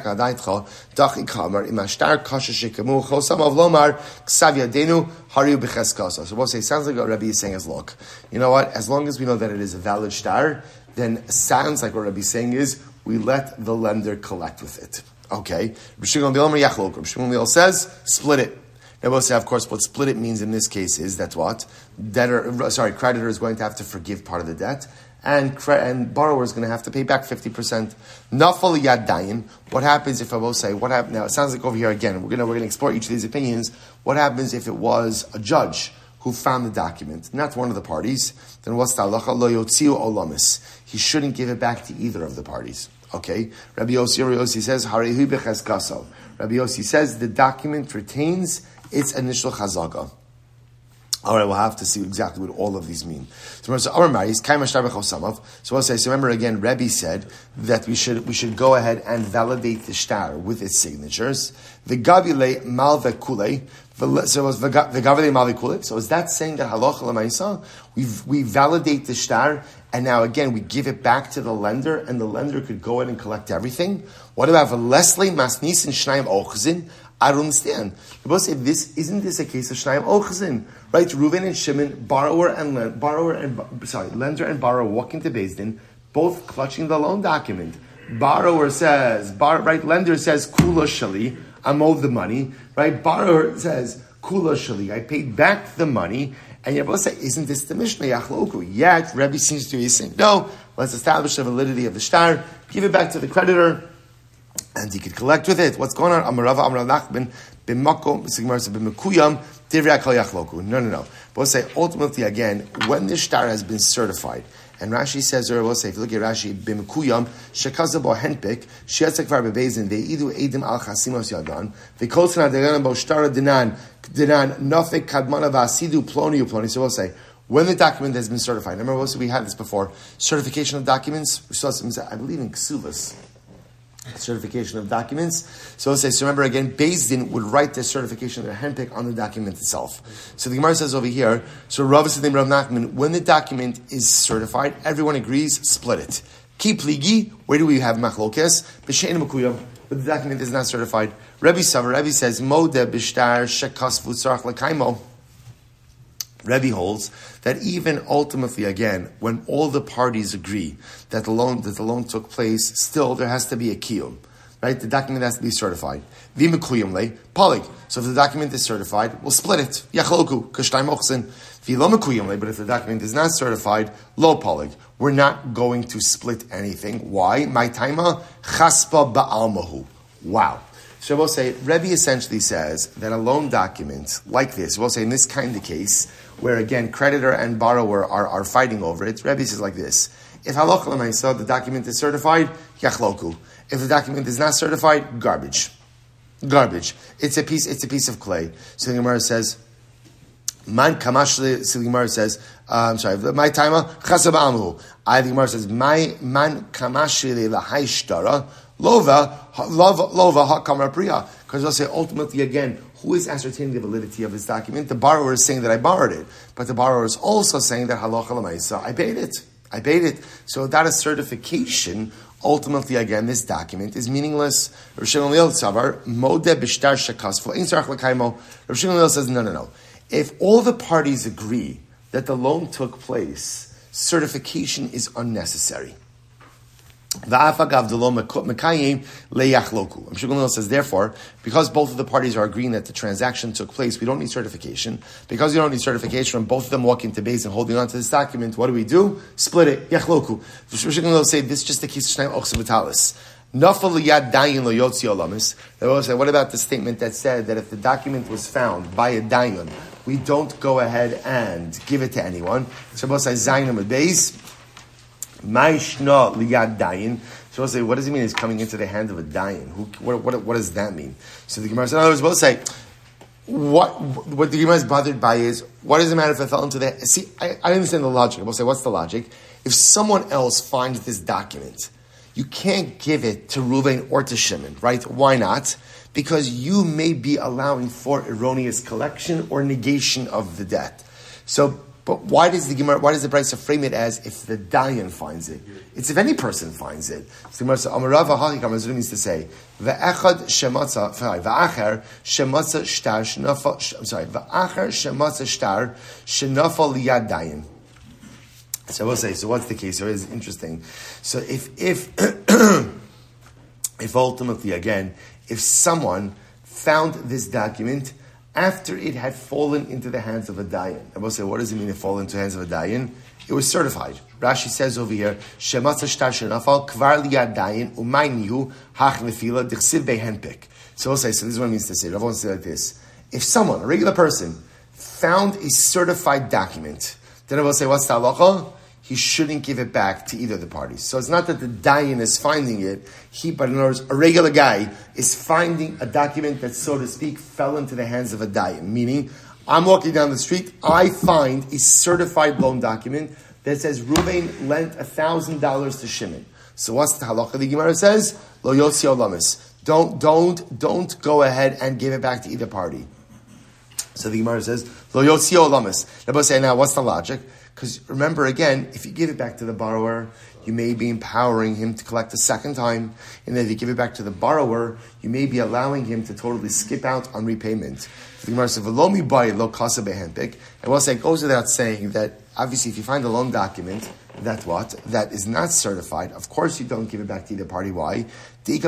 so we'll say, it sounds like what Rebbe is saying is, look, you know what? As long as we know that it is a valid shtar, then it sounds like what Rebbe is saying is, we let the lender collect with it. Okay? Rishon Gamliel says, split it. Now we'll say, of course, what split it means in this case is that what? Debtor, sorry, creditor is going to have to forgive part of the debt, and cre- and borrower is going to have to pay back fifty percent. Nafal yadayim. What happens if I will say, what happened? Now it sounds like over here again, we're going to we're going to explore each of these opinions. What happens if it was a judge who found the document, not one of the parties? Then what's the halacha? Lo yotziu olamis. He shouldn't give it back to either of the parties. Okay? Rabbi Yossi, Rabbi Yossi says, Harehu b'chazkaso. Rabbi Yossi says the document retains its initial chazaka. All right, we'll have to see exactly what all of these mean. So, so we'll say, so remember again, Rebbe said that we should we should go ahead and validate the shtar with its signatures. The gavile malve kule. So was the gavile malve kule. So is that saying that halacha l'maisa we we validate the shtar and now again we give it back to the lender and the lender could go in and collect everything? What about Leslie masnis and shnaim ochzin? I don't understand. You both say this isn't this a case of shnaim ochzin, right? Reuven and Shimon, borrower and lend, borrower and sorry, lender and borrower walk into Beis Din, both clutching the loan document. Borrower says, bar, right? Lender says kula shali, I'm owed the money, right? Borrower says kula shali, I paid back the money, and you both say, isn't this the Mishnah Yachloku? Yet Rebbe seems to be saying, no, let's establish the validity of the shtar, give it back to the creditor, and he could collect with it. What's going on? Amarava Amar Nachman b'makom sigmar b'mekuyam divrei kol yachloku. No, no, no. We'll say ultimately again when the shtar has been certified, and Rashi says, or we'll say if you look at Rashi b'mekuyam shekazabo henpik sheyatzek var bebeis Din veidu edim al chasimos yadan v'koltzana degan bo shtar dinan dinan nafik kadmana v'asidu ploni uploni. So we'll say when the document has been certified. Remember, also we had this before. Certification of documents. We saw some, I believe in Ksuvas. Certification of documents. So it says, so remember again, Beis Din would write the certification of the handpick on the document itself. So the Gemara says over here, so Rav Sidim Rav Nachman, when the document is certified, everyone agrees, split it. Ki pligi, where do we have machlokes? B'shein mekuyam, but the document is not certified. Rebbe Savar, Rebbe says, Modeh b'shtar shekas v'tzarach l'kaimo. Rebbe holds that even ultimately, again, when all the parties agree that the loan that the loan took place, still there has to be a kiyum, right? The document has to be certified. V'mekuyum le polig. So if the document is certified, we'll split it. Yachloku k'shtayim ochsin. V'lo mekuyum le. But if the document is not certified, lo polig. We're not going to split anything. Why? My taima chaspa ba'almahu. Wow. So we'll say, Rebbe essentially says that a loan document like this, we'll say in this kind of case, where again, creditor and borrower are, are fighting over it, Rebbe says like this. If halacha l'maisa, the document is certified, yachloku. If the document is not certified, garbage. Garbage. It's a piece, it's a piece of clay. So the Gemara says, Man kamash, so the Gemara says, uh, I'm sorry, my timer, chasab amru. I, the Gemara says, my man kamash lahai lova, lova, lova, ha kamar priya. Because they'll say, ultimately, again, who is ascertaining the validity of this document? The borrower is saying that I borrowed it. But the borrower is also saying that halacha l'maisa, I paid it. I paid it. So that is certification. Ultimately, again, this document is meaningless. Rav Shimon Gamliel Tzavar, modeh b'shtar shekasfo, ein tzarich l'kaimo. Rav Shimon Gamliel says, no, no, no. If all the parties agree that the loan took place, certification is unnecessary. Gamliel says, therefore, because both of the parties are agreeing that the transaction took place, we don't need certification. Because we don't need certification, when both of them walk into base and holding on to this document, what do we do? Split it. Yachloku. Gamliel say this is just the case of Shnei Ochsa V'Talis. Nafal liyad dayin lo yotzi olamis. They will say, what about the statement that said that if the document was found by a dayan, we don't go ahead and give it to anyone? So we'll say zayin with base. Ma'ishna liyad dayin. So we'll say, what does it mean? It's coming into the hand of a dayan. Who? What, what, what does that mean? So the Gemara says, in other words, we'll say, what what the Gemara is bothered by is, what does it matter if I fell into the? See, I, I understand the logic. We'll say, what's the logic? If someone else finds this document, you can't give it to Reuven or to Shimon, right? Why not? Because you may be allowing for erroneous collection or negation of the debt. So, but why does the Gemara, why does the Brisa frame it as if the Dayan finds it? It's if any person finds it. So the Gemara says, Amarava Hakikam, as it means to say, Ve'echad shematza, sorry, Ve'acher shematza shtar shenafa, I'm sorry, Ve'acher shematza shtar shenafa liyad Dayan. So I will say, so what's the case? So it's interesting. So if, if, if ultimately, again, if someone found this document after it had fallen into the hands of a dayan, I will say, what does it mean it fall into the hands of a dayan? It was certified. Rashi says over here, Shematza shtar shenafal kvar liyad dayan umaynihu hach nefila dichsiv behenpik. So we'll say, so this is what it means to say. Everyone say like this. If someone, a regular person, found a certified document, then I will say, what's the halacha? He shouldn't give it back to either of the parties. So it's not that the dayan is finding it. He, but in other words, a regular guy is finding a document that, so to speak, fell into the hands of a dayan. Meaning, I'm walking down the street, I find a certified loan document that says Reuven lent a thousand dollars to Shimon. So what's the halacha? The Gemara says, Lo yotzi olamis. Don't, don't, don't go ahead and give it back to either party. So the Gemara says, Lo yotzi olamis. Everybody say, now, what's the logic? Because remember, again, if you give it back to the borrower, you may be empowering him to collect a second time. And then if you give it back to the borrower, you may be allowing him to totally skip out on repayment. The Gemara says, "V'lo mibai lo kasa behenpik." And we'll say, it goes without saying that, obviously, if you find a loan document, that what? That is not certified, of course you don't give it back to either party. Why? If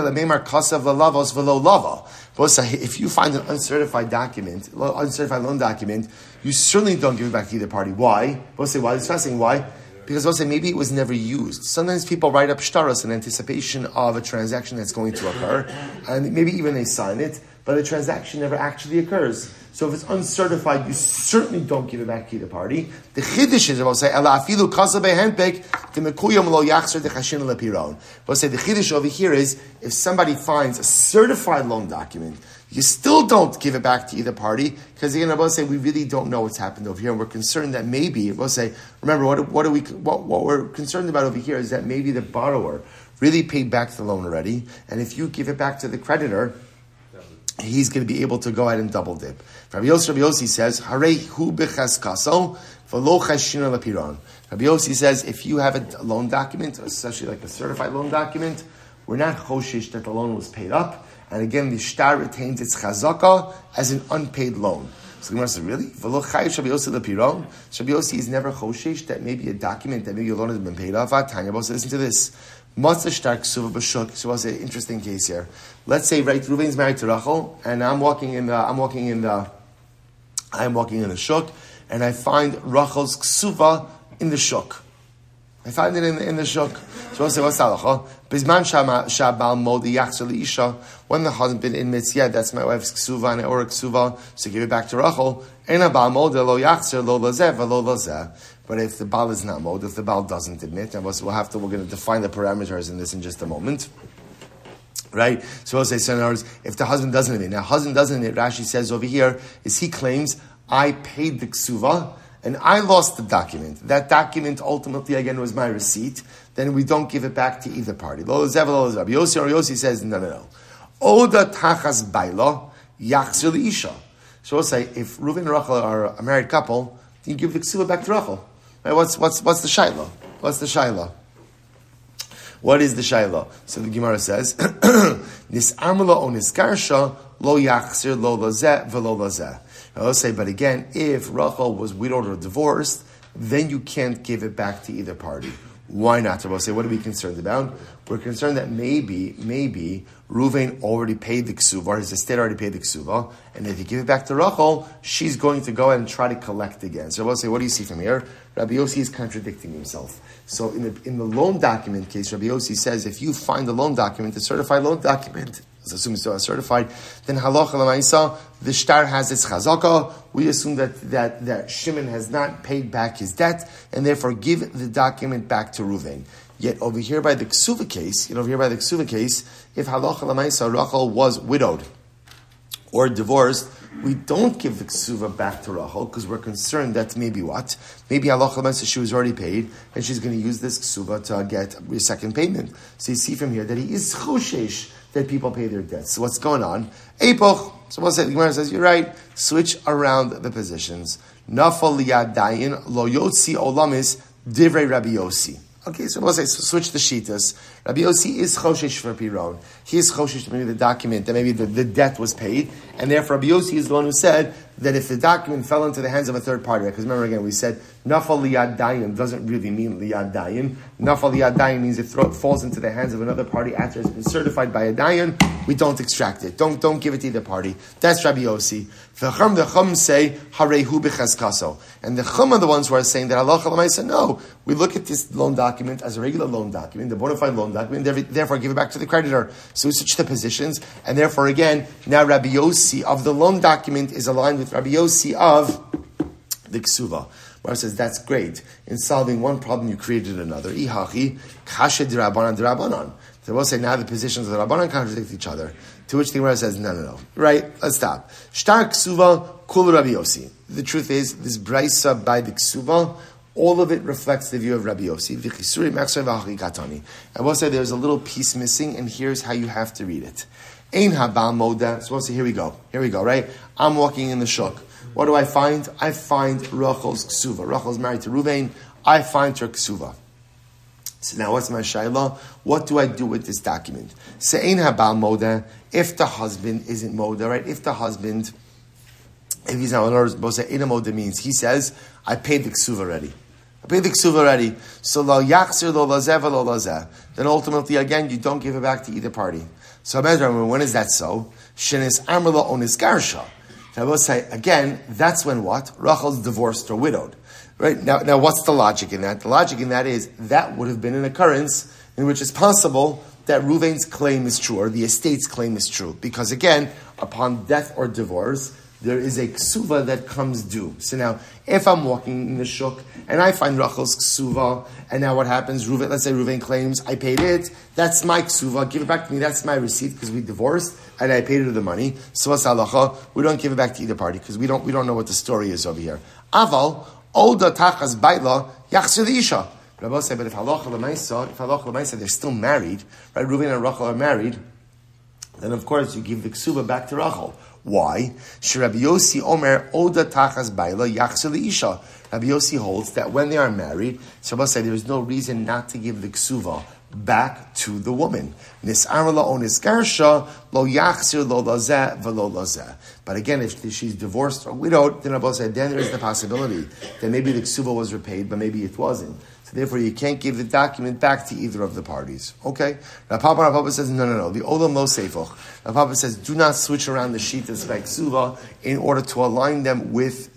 you find an uncertified document, uncertified loan document, you certainly don't give it back to either party. Why? We'll say, why? It's fascinating. Why? Because we'll say maybe it was never used. Sometimes people write up shtaros in anticipation of a transaction that's going to occur, and maybe even they sign it, but the transaction never actually occurs. So if it's uncertified, you certainly don't give it back to either party. The chiddush is, we'll say, Ela afilu kasa behenpek, temekuyam lo yachzer dechashin lepiron. We'll say the chiddush over here is, if somebody finds a certified loan document, you still don't give it back to either party, because again, we'll say we really don't know what's happened over here, and we're concerned that maybe, we'll say, remember, what, what, are we, what, what we're concerned about over here is that maybe the borrower really paid back the loan already, and if you give it back to the creditor, he's going to be able to go ahead and double dip. Rabbi Yossi, Rabbi Yossi says, "Harei hu b'chaskaso v'lo chashina lepiron." Rabbi Yossi says, if you have a loan document, especially like a certified loan document, we're not choshish that the loan was paid up, and again, the shtar retains its chazaka as an unpaid loan. So the Gemara says, really? V'lo chayish Rabbi Yossi lepiron? Rabbi Yossi is never choshish that maybe a document that maybe your loan has been paid off. Tanya, listen to this. Matzah shtar ksuva b'shuk. So what's an interesting case here? Let's say, right, Reuven's married to Rachel, and I'm walking in the, I'm walking in the, I'm walking in the shuk, and I find Rachel's ksuva in the shuk. I find it in the, in the shuk. So we'll say, what's the halacha? Bizman shabal modi yachzer liisha. When the husband admits, yeah, that's my wife's ksuva and or ksuva, so give it back to Rachel. Ena bal modi lo yachzer lo lazeh v'lo lazeh. But if the bal is not mod, if the bal doesn't admit, and we'll have to, we're going to define the parameters in this in just a moment. Right? So we'll say, so in other words, if the husband doesn't admit, now husband doesn't admit, Rashi says over here, is he claims, I paid the ksuva, and I lost the document. That document ultimately, again, was my receipt. Then we don't give it back to either party. Lo lezev, lo lezev. Yossi or Yossi says, no, no, no. Oda tachas baila yachzir liisha. So we'll say, if Reuven and Rachel are a married couple, you give the ksuva back to Rachel. Right? What's, what's, what's the shayla? What's the shayla? What is the shayla? So the Gemara says, Nis'amla o nisgarsha lo yachzir lo lazeh v'lo lazeh. I'll say, but again, if Rachel was widowed or divorced, then you can't give it back to either party. Why not? I'll say, what are we concerned about? We're concerned that maybe, maybe Reuven already paid the ksuva, his estate already paid the ksuva, and if you give it back to Rachel, she's going to go ahead and try to collect again. So I'll say, what do you see from here? Rabbi Yossi is contradicting himself. So in the in the loan document case, Rabbi Yossi says, if you find a loan document, a certified loan document, let's assume it's certified, then halacha l'maisa, the shtar has its chazaka. We assume that, that, that Shimon has not paid back his debt, and therefore give the document back to Reuven. Yet over here by the ksuva case, you know, over here by the ksuva case, if halacha l'maisa, Rachel was widowed or divorced, we don't give the ksuva back to Rachel because we're concerned that maybe what? Maybe halacha l'maisa she was already paid and she's going to use this ksuva to get a second payment. So you see from here that he is choshesh that people pay their debts. So what's going on? Eipoch. So we'll say, the Gemara says, you're right. Switch around the positions. Nafal liyad dayin lo yotzi olamis divrei Rabbi Yossi. Okay, so we'll say, so switch the shitas. Rabbi Yossi is choshesh for Piron. He is choshesh to maybe the document, that maybe the, the debt was paid, and therefore Rabbi Yossi is the one who said that if the document fell into the hands of a third party, because remember again, we said, nafal liyad dayin doesn't really mean liyad dayin. Nafal liyad dayin means it throw, falls into the hands of another party after it's been certified by a dayin, we don't extract it. Don't, don't give it to either party. That's Rabbi Yossi. The Chum, the Chum say, harehu b'cheskaso. And the Chum are the ones who are saying that halacha l'maisa, no, we look at this loan document as a regular loan document, the bona fide loan document, therefore give it back to the creditor. So we switch the positions, and therefore again, now Rabbi Yossi of the loan document is aligned with Rabbi Yossi of the ksuva. Where it says, that's great. In solving one problem, you created another. Ihachi, kashe d'Rabbanan d'Rabbanan. So we'll say now the positions of the Rabbanan contradict each other. To which the Gemara says, no, no, no. Right? Let's stop. Shtar ksuva, kul Rabbi Yossi. The truth is, this brisa by the ksuva, all of it reflects the view of Rabbi Yossi. And we'll say there's a little piece missing, and here's how you have to read it. Ein habal moda. So we'll say, here we go. Here we go, right? I'm walking in the shuk. What do I find? I find Rachel's ksuva. Rachel's married to Reuven. I find her ksuva. So now what's my shayla? What do I do with this document? Se'ein habal moda. If the husband isn't moda, right? If the husband, if he's not, in other words, ein moda means he says, I paid the ksuva already. I paid the ksuva already. So lo yachzir lo lazeh lo lazeh. Then ultimately, again, you don't give it back to either party. So when is that so? Shenis amrla onis garsha. I will say, again, that's when what? Rachel's divorced or widowed. Right? Now, now, what's the logic in that? The logic in that is, that would have been an occurrence in which it's possible that Reuven's claim is true, or the estate's claim is true. Because again, upon death or divorce, there is a ksuva that comes due. So now, if I'm walking in the shuk, and I find Rachel's ksuva, and now what happens? Reuven, let's say Reuven claims, I paid it, that's my ksuva, give it back to me, that's my receipt, because we divorced, and I paid her the money. So what's halacha? We don't give it back to either party, because we don't we don't know what the story is over here. Aval, Oda tachas baila, yachzir the isha. But I will say, but if halacha l'maisa, if halacha l'maisa, they're still married, right? Reuven and Rachel are married, then of course you give the ksuva back to Rachel. Why? Rabbi Yossi Omer Oda Tachas Baila Yachzir Isha. Rabbi Yossi holds that when they are married, so I'll say there is no reason not to give the ksuva back to the woman. Nis'arla onis garsha lo yachzir lo lazeh v'lo lazeh. But again, if she's divorced or widowed, then Rabbi said then there is the possibility that maybe the ksuva was repaid, but maybe it wasn't. Therefore, you can't give the document back to either of the parties. Okay? Now, Papa, Papa says, no, no, no. The Olam lo seifoch. Now, Papa says, do not switch around the shitas by ksuva in order to align them with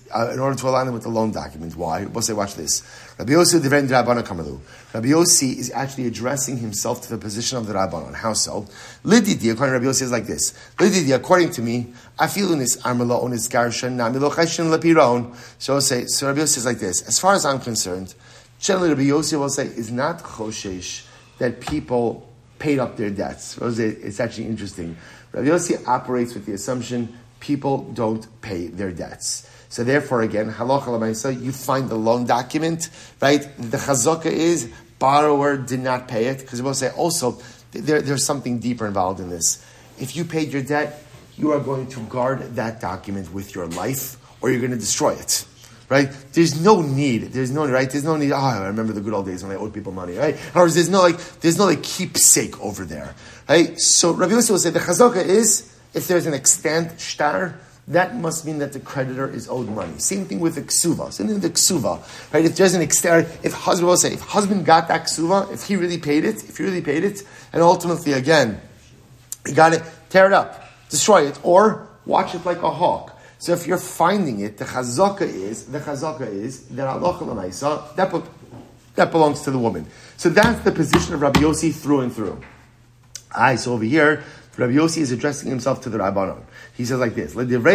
uh, in order to align them with the loan document. Why? We'll say, watch this. Rabbi Yossi Divren Rabbanan Kamalu. Rabbi Yossi is actually addressing himself to the position of the Rabbanon. How so? Lididi, according to Rabbi Yossi, is like this. Lididi, according to me, I feel in this Armala on his Garshan, Namilo Chashin Lapiron. So I'll say, so Rabbi Yossi is like this. As far as I'm concerned, generally Rabbi Yossi will say, is not Choshesh that people paid up their debts. It's actually interesting. Rabbi Yossi operates with the assumption people don't pay their debts. So therefore, again, halacha l'maisa, you find the loan document, right? The chazaka is borrower did not pay it, because we'll say also there, there's something deeper involved in this. If you paid your debt, you are going to guard that document with your life, or you're going to destroy it. Right? There's no need. There's no right. There's no need. Oh, I remember the good old days when I owed people money. Right? In other words, there's no like. There's no like keepsake over there. Right? So Rabbi Yossi will say the chazaka is if there's an extant shtar, that must mean that the creditor is owed money. Same thing with the ksuva. Same thing with the ksuva. Right? If there's an extant, if husband will say if husband got that ksuva, if he really paid it, if he really paid it, and ultimately again, he got it, tear it up, destroy it, or watch it like a hawk. So if you're finding it, the chazaka is, the chazaka is, that Allah l'maisa, that, that belongs to the woman. So that's the position of Rabbi Yossi through and through. Aye, so over here, Rabbi Yossi is addressing himself to the Rabbanon. He says like this, so Rabbi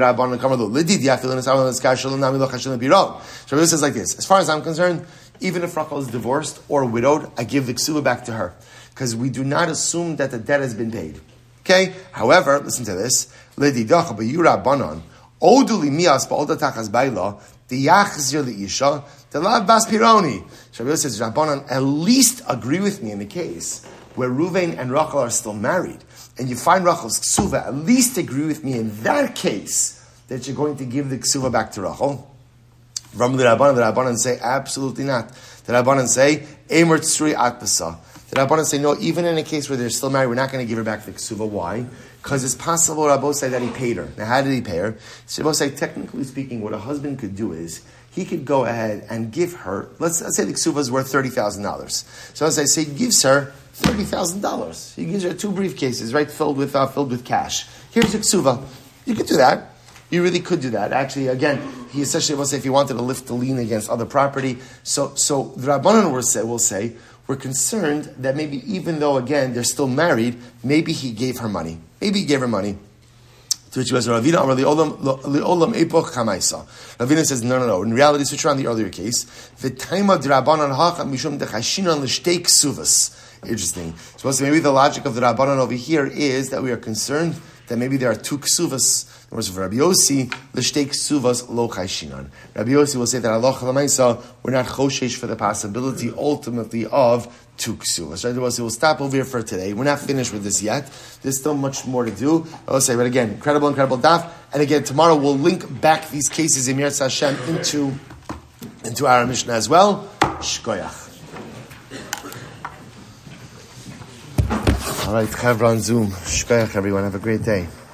Yossi says like this, as far as I'm concerned, even if Rachel is divorced or widowed, I give the ksuba back to her. Because we do not assume that the debt has been paid. Okay? However, listen to this, Oduli mias ba'odatachas baila, the yachzir liisha, the lav bas pironi. Shabbat says, Rabbanan, at least agree with me in the case where Ruvain and Rachel are still married, and you find Rachel's ksuva, at least agree with me in that case that you're going to give the ksuva back to Rachel. From the Rabbanan, the Rabbanan say, absolutely not. The Rabbanan say, Eimer tsuri atbasa. The Rabbanan say, no, even in a case where they're still married, we're not going to give her back the ksuva. Why? Because it's possible Rabbo say that he paid her. Now, how did he pay her? So Rabbo say, technically speaking, what a husband could do is, he could go ahead and give her, let's, let's say the ksuva is worth thirty thousand dollars. So as I say, he gives her thirty thousand dollars. He gives her two briefcases, right, filled with uh, filled with cash. Here's the ksuva. You could do that. You really could do that. Actually, again, he essentially will say if he wanted to lift the lien against other property. So, so the Rabbanan will say, will say, we're concerned that maybe even though, again, they're still married, maybe he gave her money. Maybe he gave her money. To which he was, Ravina says, no, no, no. In reality, switch around the earlier case. Interesting. So maybe the logic of the Rabbanan over here is that we are concerned that maybe there are two ksuvas. In other words, for Rabbi Yossi, l'shtei ksuvas lo chayshinan. Rabbi Yossi will say that Allah l'maisa, we're not choshesh for the possibility ultimately of two ksuvas. Rabbi Yossi will stop over here for today. We're not finished with this yet. There's still much more to do. I'll say, but again, incredible, incredible daf. And again, tomorrow we'll link back these cases in Yirtzeh Hashem into into our Mishnah as well. Shkoyach. All right, Chevron Zoom. Shkoyach, everyone. Have a great day.